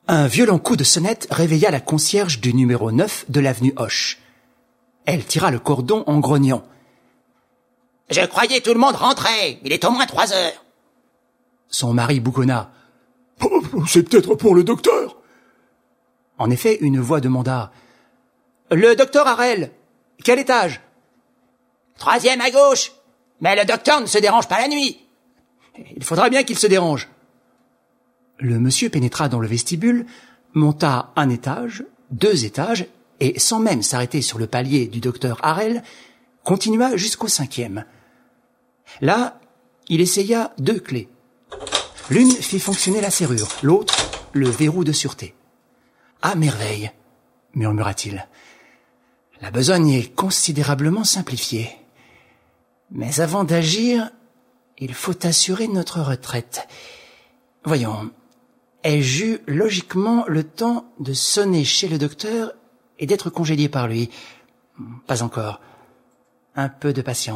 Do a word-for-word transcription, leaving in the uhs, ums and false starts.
Un violent coup de sonnette réveilla la concierge du numéro neuf de l'avenue Hoche. Elle tira le cordon en grognant. « Je croyais tout le monde rentrait. Il est au moins trois heures. » Son mari bougonna. Oh, « C'est peut-être pour le docteur. » En effet, une voix demanda. « Le docteur Harel, quel étage ?»« Troisième à gauche. Mais le docteur ne se dérange pas la nuit. »« Il faudra bien qu'il se dérange. » Le monsieur pénétra dans le vestibule, monta un étage, deux étages, et sans même s'arrêter sur le palier du docteur Harel, continua jusqu'au cinquième. Là, il essaya deux clés. L'une fit fonctionner la serrure, l'autre, le verrou de sûreté. « À merveille !» murmura-t-il. « La besogne est considérablement simplifiée. Mais avant d'agir, il faut assurer notre retraite. Voyons, ai-je eu logiquement le temps de sonner chez le docteur et d'être congédié par lui? Pas encore. Un peu de patience. »